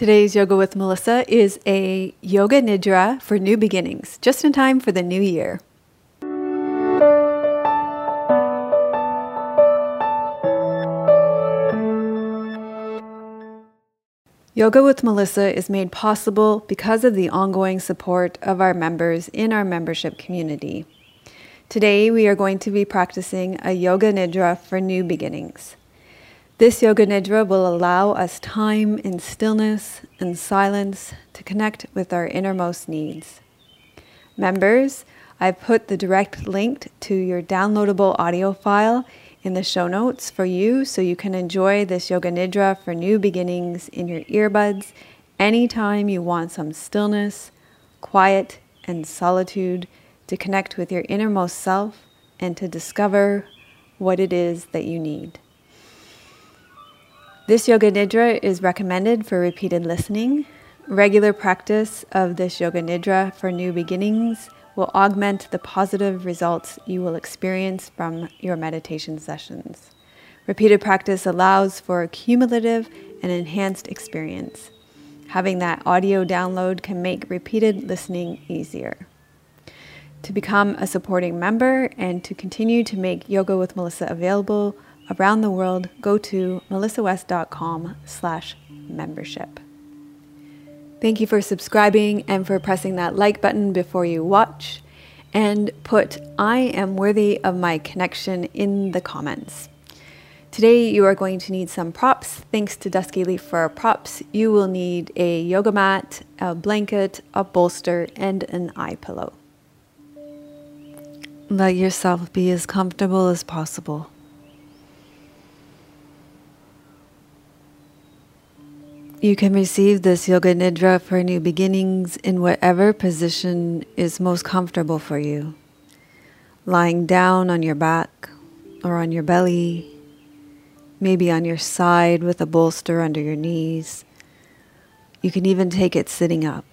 Today's Yoga with Melissa is a Yoga Nidra for new beginnings, just in time for the new year. Yoga with Melissa is made possible because of the ongoing support of our members in our membership community. Today we are going to be practicing a Yoga Nidra for new beginnings. This Yoga Nidra will allow us time in stillness and silence to connect with our innermost needs. Members, I've put the direct link to your downloadable audio file in the show notes for you so you can enjoy this Yoga Nidra for new beginnings in your earbuds anytime you want some stillness, quiet, and solitude to connect with your innermost self and to discover what it is that you need. This Yoga Nidra is recommended for repeated listening. Regular practice of this Yoga Nidra for new beginnings will augment the positive results you will experience from your meditation sessions. Repeated practice allows for a cumulative and enhanced experience. Having that audio download can make repeated listening easier. To become a supporting member and to continue to make Yoga with Melissa available around the world, go to melissawest.com/membership. Thank you for subscribing and for pressing that like button before you watch, and put "I am worthy of my connection" in the comments. Today you are going to need some props. Thanks to Dusky Leaf for our props. You will need a yoga mat, a blanket, a bolster, and an eye pillow. Let yourself be as comfortable as possible. You can receive this Yoga Nidra for new beginnings in whatever position is most comfortable for you. Lying down on your back or on your belly, maybe on your side with a bolster under your knees. You can even take it sitting up.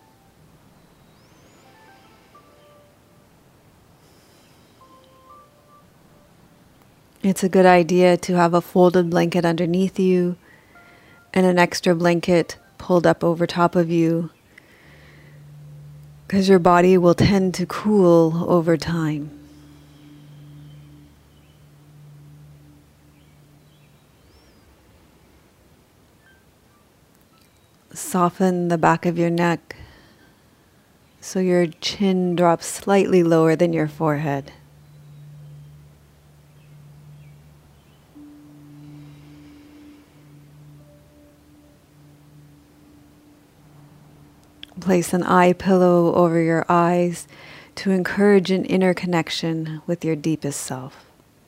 It's a good idea to have a folded blanket underneath you and an extra blanket pulled up over top of you, because your body will tend to cool over time. Soften the back of your neck so your chin drops slightly lower than your forehead. Place an eye pillow over your eyes to encourage an inner connection with your deepest self.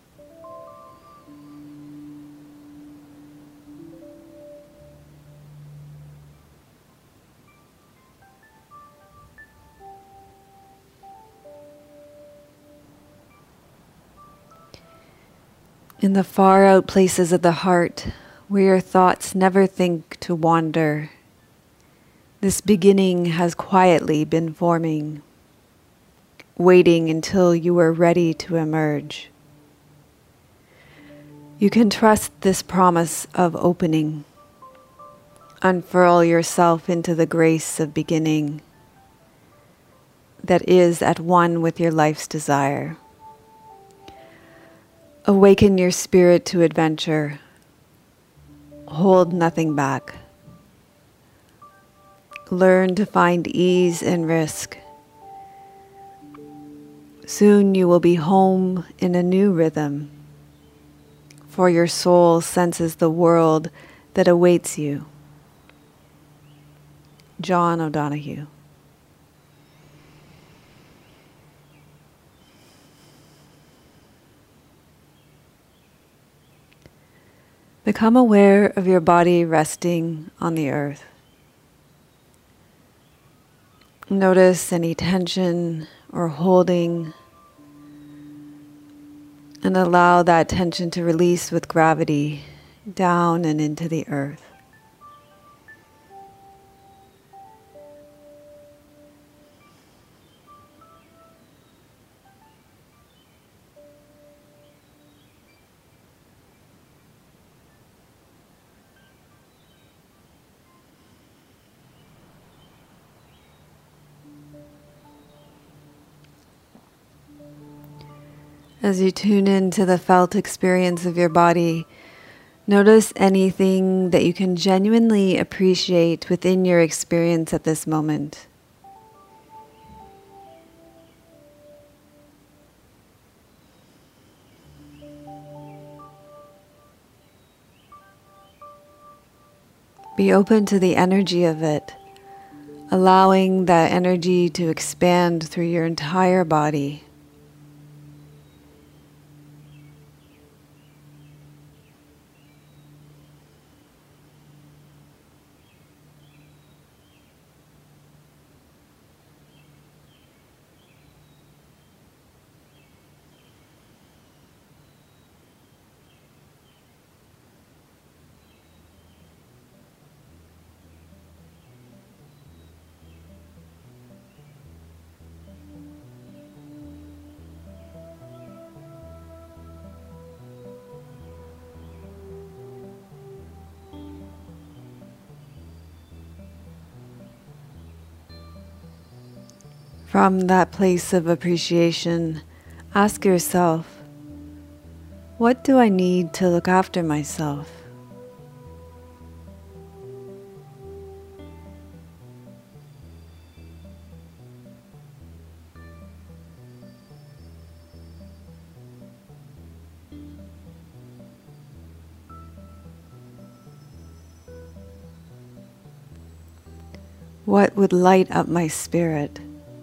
In the far out places of the heart, where your thoughts never think to wander, this beginning has quietly been forming, waiting until you are ready to emerge. You can trust this promise of opening. Unfurl yourself into the grace of beginning that is at one with your life's desire. Awaken your spirit to adventure. Hold nothing back. Learn to find ease and risk. Soon you will be home in a new rhythm, for your soul senses the world that awaits you. John O'Donohue. Become aware of your body resting on the earth. Notice any tension or holding, and allow that tension to release with gravity down and into the earth. As you tune into the felt experience of your body, notice anything that you can genuinely appreciate within your experience at this moment. Be open to the energy of it, allowing that energy to expand through your entire body. From that place of appreciation, ask yourself, what do I need to look after myself? What would light up my spirit?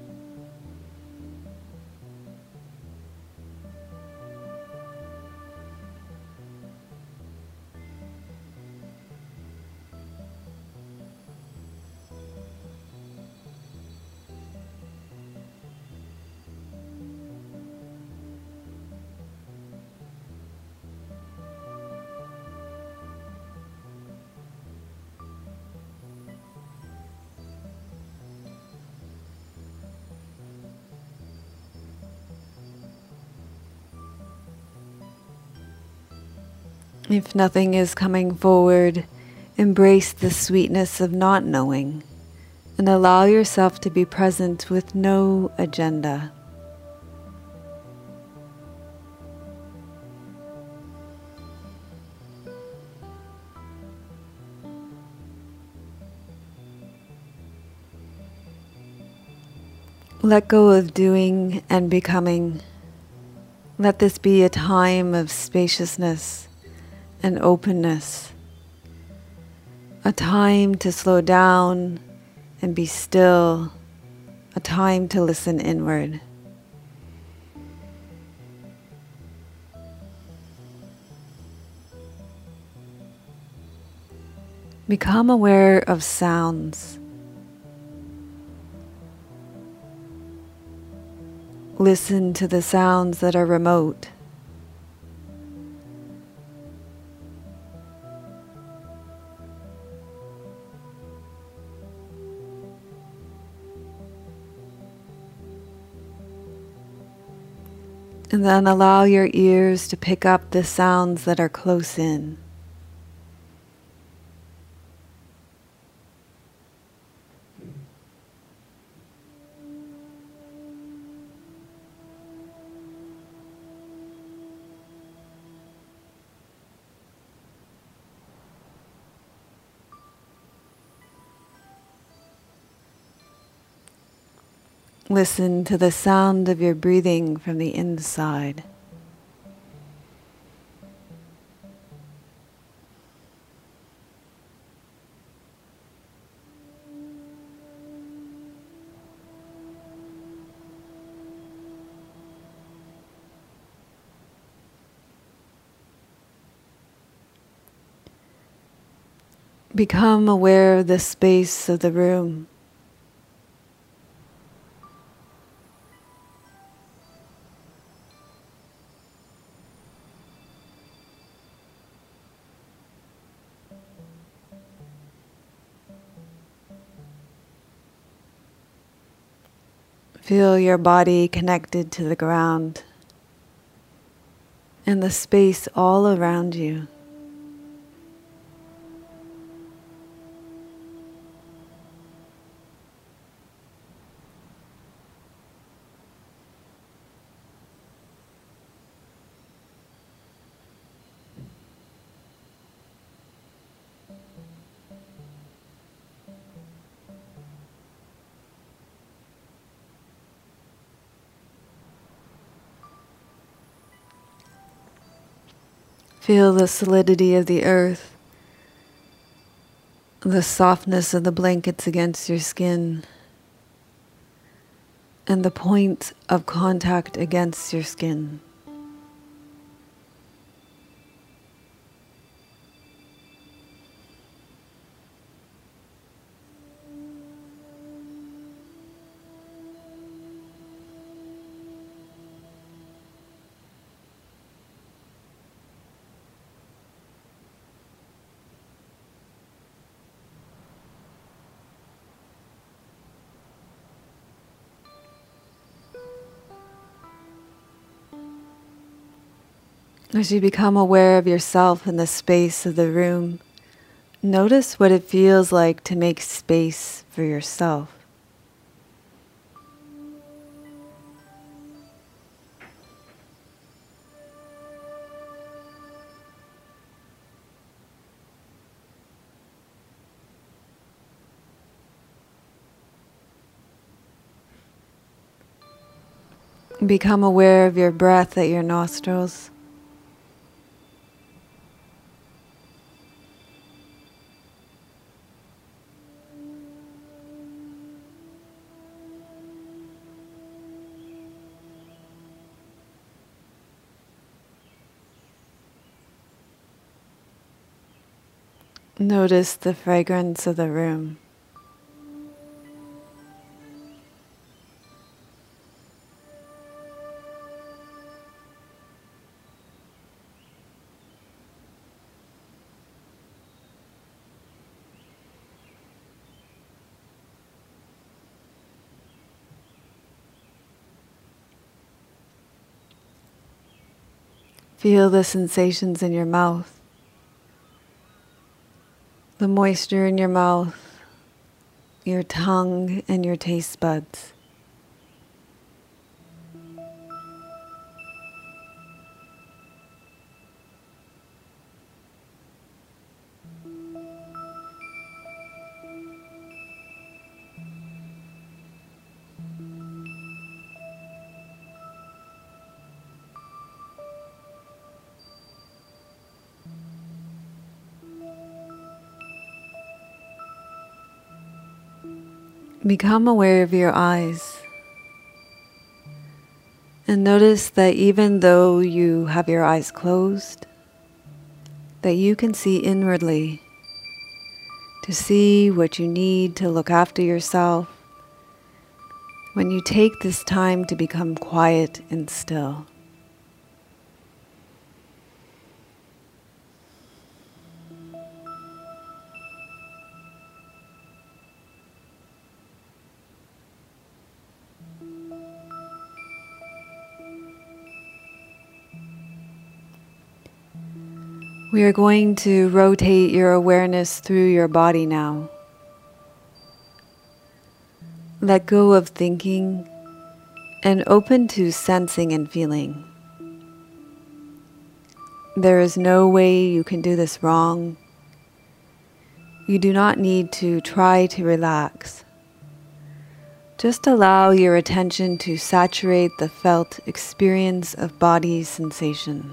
If nothing is coming forward, embrace the sweetness of not knowing and allow yourself to be present with no agenda. Let go of doing and becoming. Let this be a time of spaciousness and openness, a time to slow down and be still, a time to listen inward. Become aware of sounds. Listen to the sounds that are remote. And then allow your ears to pick up the sounds that are close in. Listen to the sound of your breathing from the inside. Become aware of the space of the room. Feel your body connected to the ground and the space all around you. Feel the solidity of the earth, the softness of the blankets against your skin, and the point of contact against your skin. As you become aware of yourself in the space of the room, notice what it feels like to make space for yourself. Become aware of your breath at your nostrils. Notice the fragrance of the room. Feel the sensations in your mouth. The moisture in your mouth, your tongue, and your taste buds. Become aware of your eyes and notice that even though you have your eyes closed, that you can see inwardly to see what you need to look after yourself when you take this time to become quiet and still. We are going to rotate your awareness through your body now. Let go of thinking and open to sensing and feeling. There is no way you can do this wrong. You do not need to try to relax. Just allow your attention to saturate the felt experience of body sensation.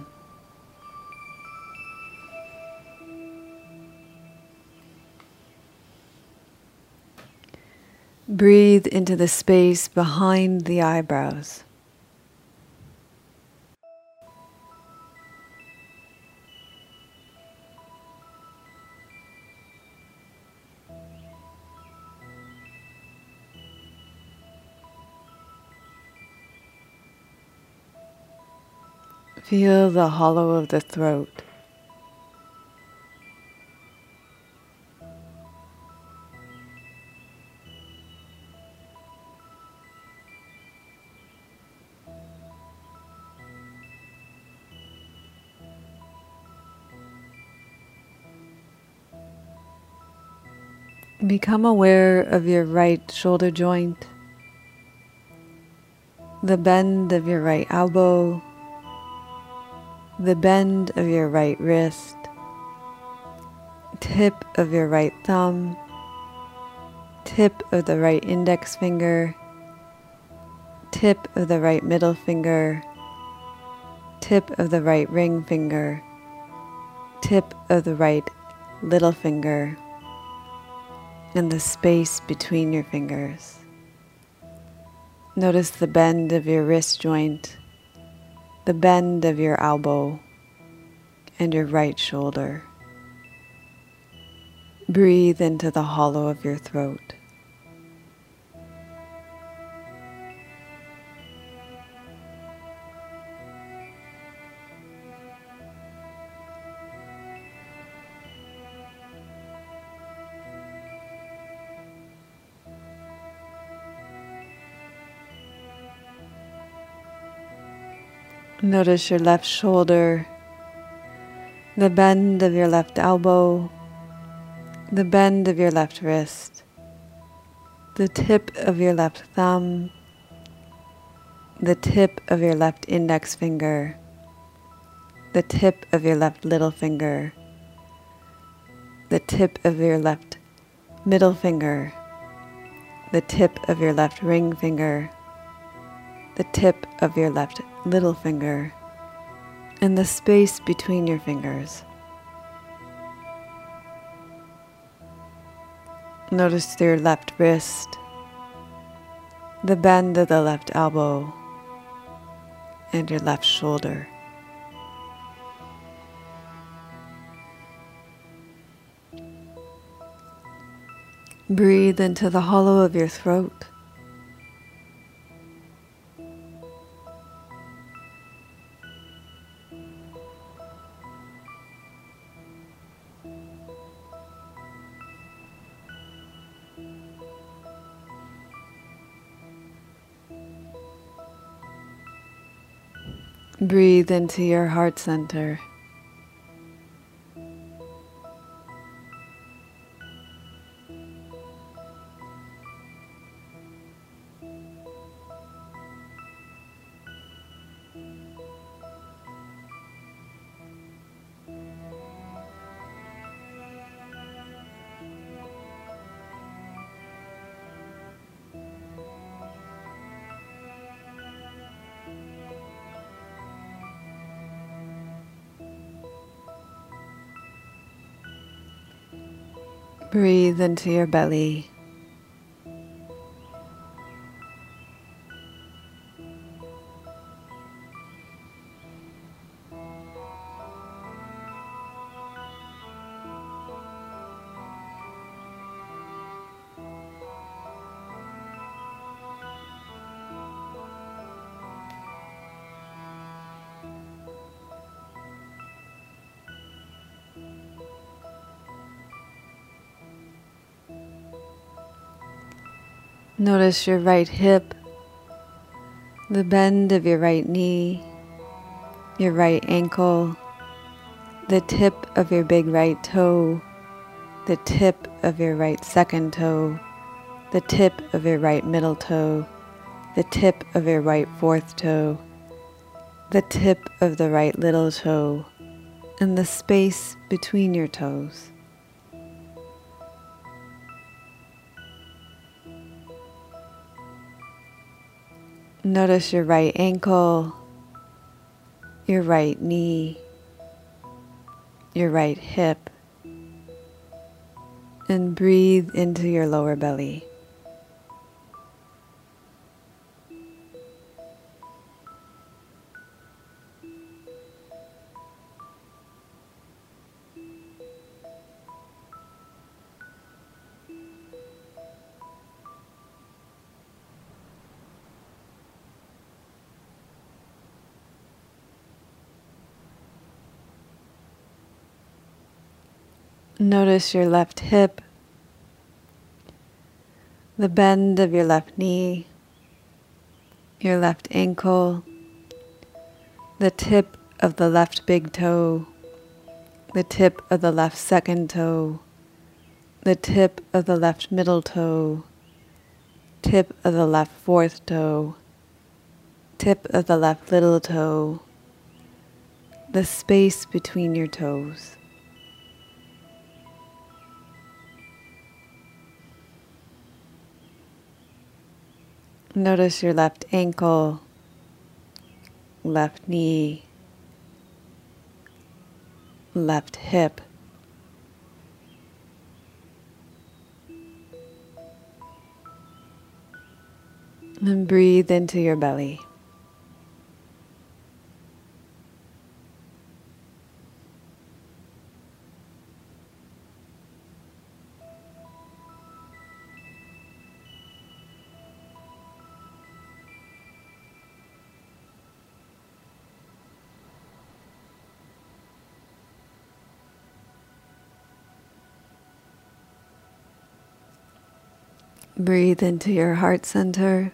Breathe into the space behind the eyebrows. Feel the hollow of the throat. Become aware of your right shoulder joint, the bend of your right elbow, the bend of your right wrist, tip of your right thumb, tip of the right index finger, tip of the right middle finger, tip of the right ring finger, tip of the right little finger, and the space between your fingers. Notice the bend of your wrist joint, the bend of your elbow, and your right shoulder. Breathe into the hollow of your throat. Notice your left shoulder, the bend of your left elbow, the bend of your left wrist, the tip of your left thumb, the tip of your left index finger, the tip of your left little finger, the tip of your left middle finger, the tip of your left ring finger, the tip of your left little finger, and the space between your fingers. Notice your left wrist, the bend of the left elbow, and your left shoulder. Breathe into the hollow of your throat. Breathe into your heart center. Breathe into your belly. Notice your right hip, the bend of your right knee, your right ankle, the tip of your big right toe, the tip of your right second toe, the tip of your right middle toe, the tip of your right fourth toe, the tip of the right little toe, and the space between your toes. Notice your right ankle, your right knee, your right hip, and breathe into your lower belly. Notice your left hip, the bend of your left knee, your left ankle, the tip of the left big toe, the tip of the left second toe, the tip of the left middle toe, tip of the left fourth toe, tip of the left little toe, the space between your toes. Notice your left ankle, left knee, left hip. And breathe into your belly. Breathe into your heart center.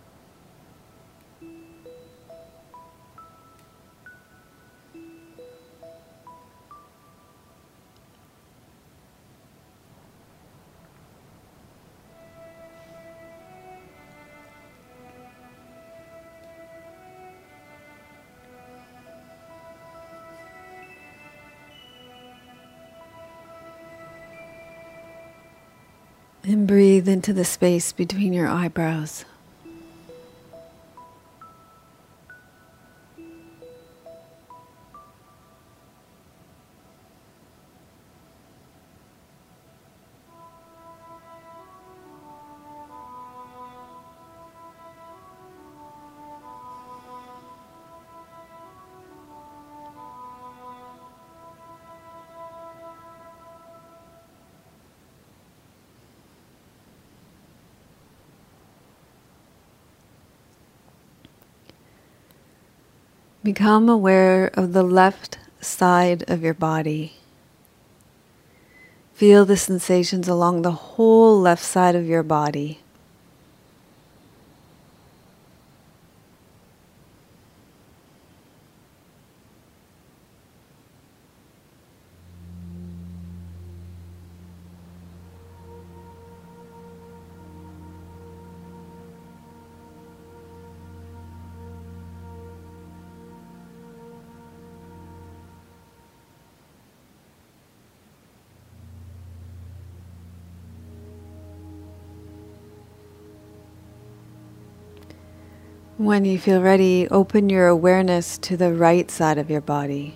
And breathe into the space between your eyebrows. Become aware of the left side of your body. Feel the sensations along the whole left side of your body. When you feel ready, open your awareness to the right side of your body.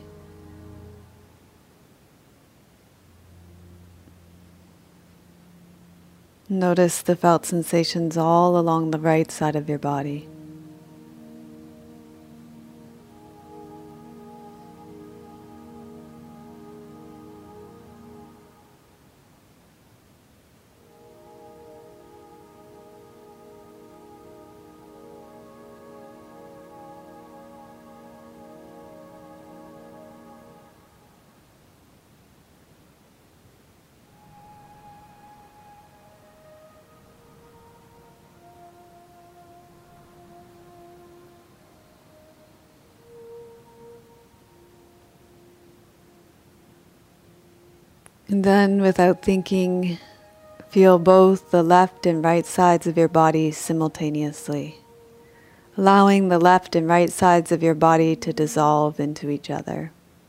Notice the felt sensations all along the right side of your body. And then, without thinking, feel both the left and right sides of your body simultaneously, allowing the left and right sides of your body to dissolve into each other.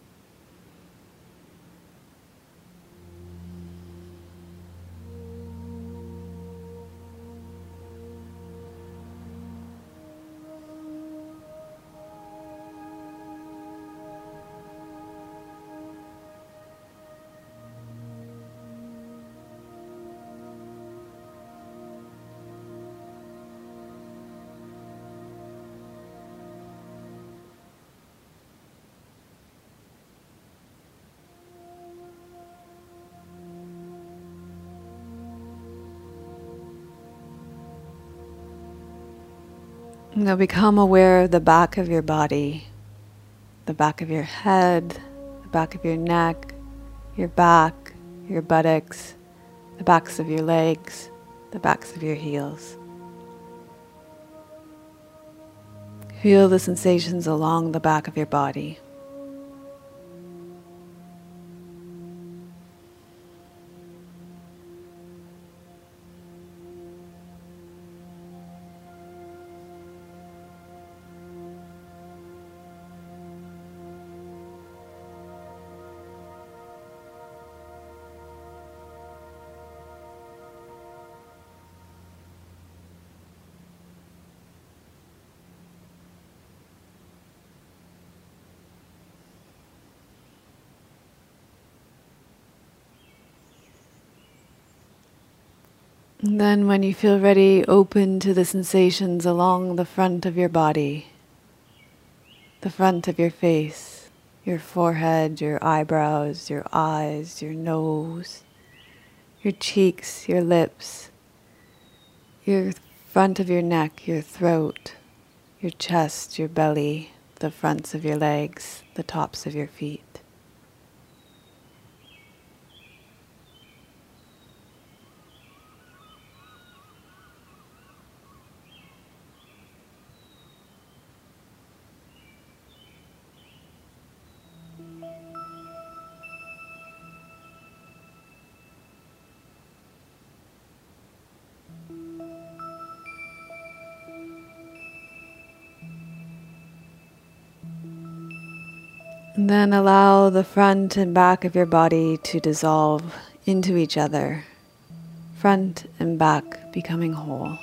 Now become aware of the back of your body, the back of your head, the back of your neck, your back, your buttocks, the backs of your legs, the backs of your heels. Feel the sensations along the back of your body. And then when you feel ready, open to the sensations along the front of your body, the front of your face, your forehead, your eyebrows, your eyes, your nose, your cheeks, your lips, your front of your neck, your throat, your chest, your belly, the fronts of your legs, the tops of your feet. And then allow the front and back of your body to dissolve into each other, front and back becoming whole.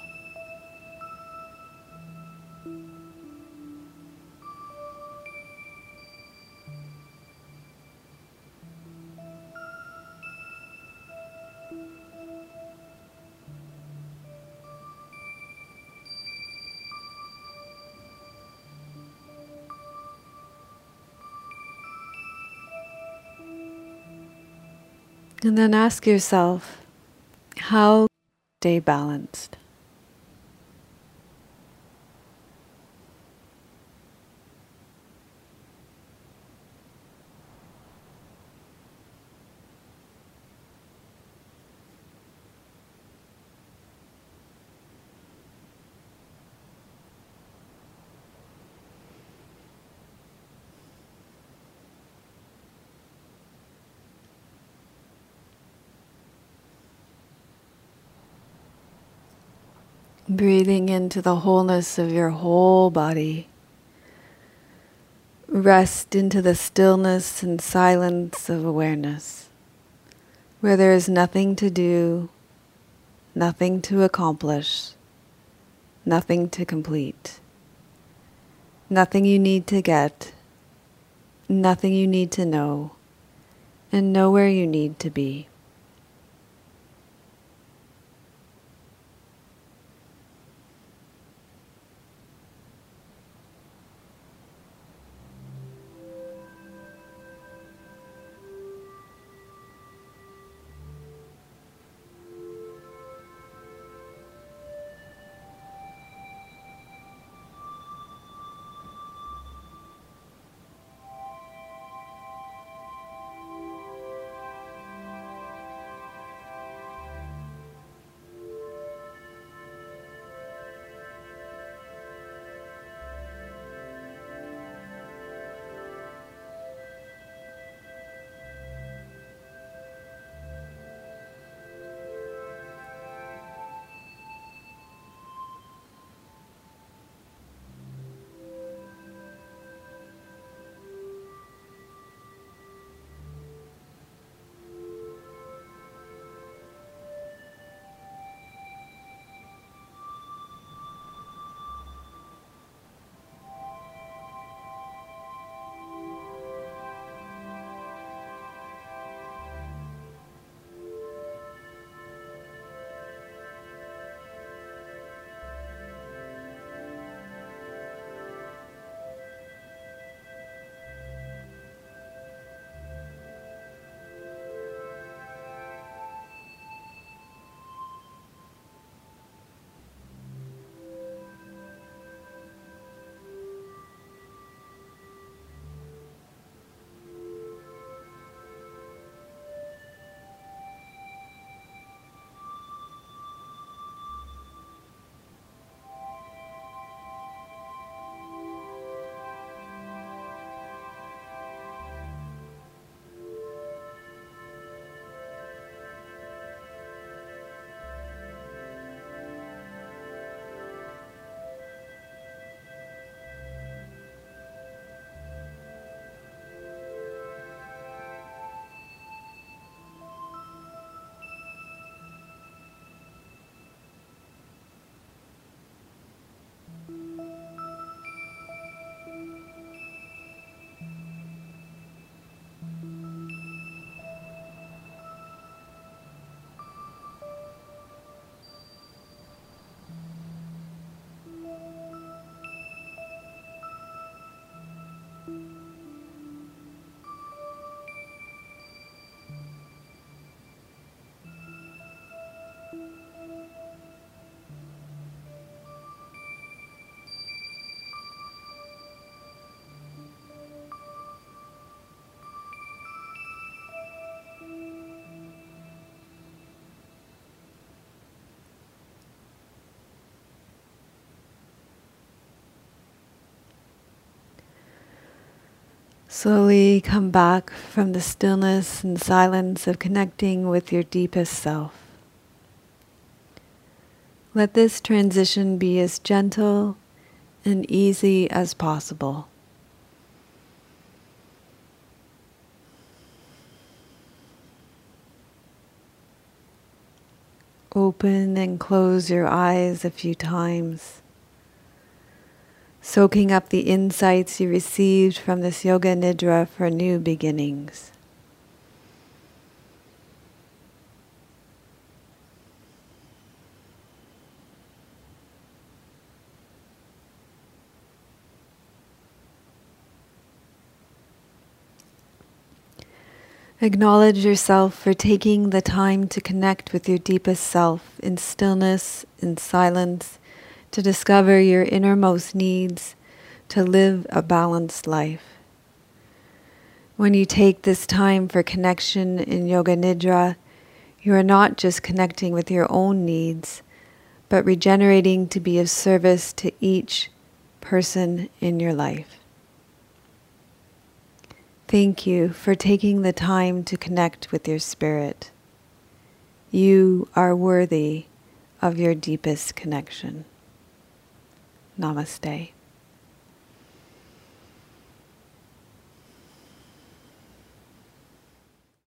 And then ask yourself, how stay balanced? Breathing into the wholeness of your whole body. Rest into the stillness and silence of awareness, where there is nothing to do, nothing to accomplish, nothing to complete, nothing you need to get, nothing you need to know, and nowhere you need to be. Slowly come back from the stillness and silence of connecting with your deepest self. Let this transition be as gentle and easy as possible. Open and close your eyes a few times, soaking up the insights you received from this Yoga Nidra for new beginnings. Acknowledge yourself for taking the time to connect with your deepest self in stillness, in silence, to discover your innermost needs, to live a balanced life. When you take this time for connection in Yoga Nidra, you are not just connecting with your own needs, but regenerating to be of service to each person in your life. Thank you for taking the time to connect with your spirit. You are worthy of your deepest connection. Namaste.